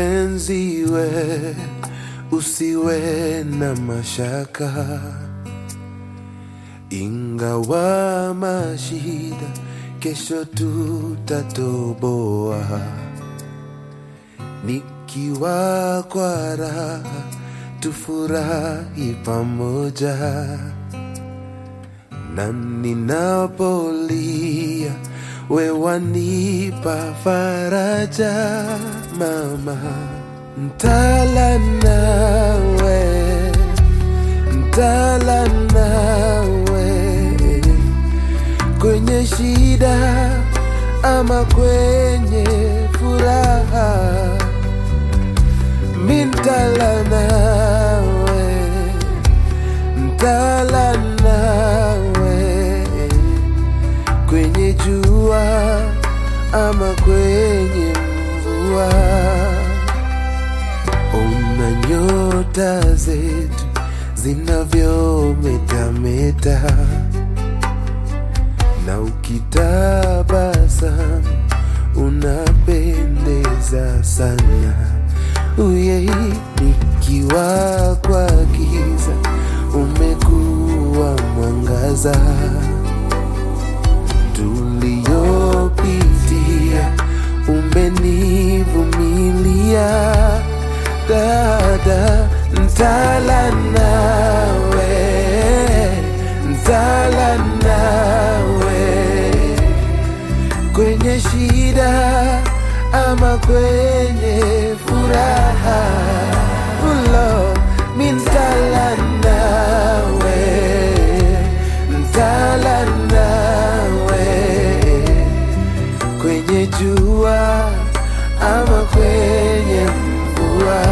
Mpenzi we, usiwe na mashaka, ingawa mashida kesho tutatoboa. Nikiwa kwa raha tufurahi pamoja, na ninapolia we wanipa faraja. Mama, ntala nawe kwenye shida ama kwenye furaha. Ntala nawe kwenye jua ama kwenye mvua. Ona nyota zetu zinavyometameta, na ukitabasamu unapendeza sana. Nikiwa kwa giza umekuwa mwangaza. Tuliyopitia umenivumilia. Dada, ntala nawe kwenye shida ama kwenye furaha. Ulo, ntala nawe kwenye jua ama kwenye mvua.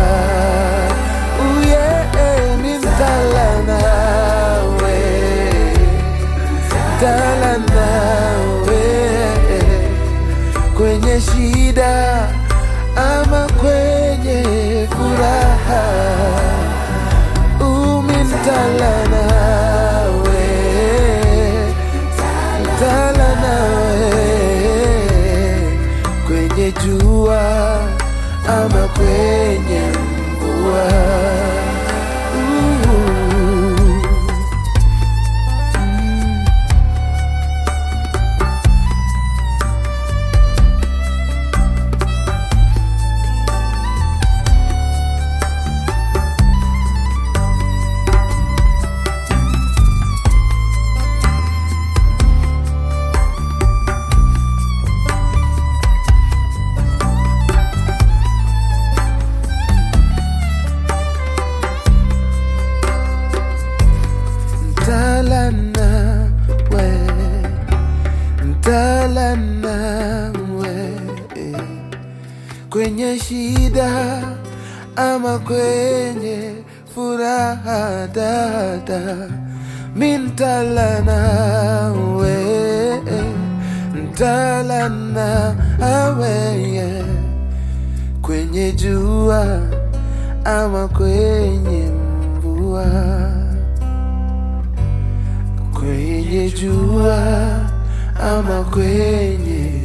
Ntala nawe kwenye shida ama kwenye furaha. Ntala nawe kwenye jua ama kwenye mvua. Ntala nawe kwenye shida ama kwenye furaha. Dada, ntala nawe kwenye jua ama kwenye mvua. Kwenye jua ama kwenye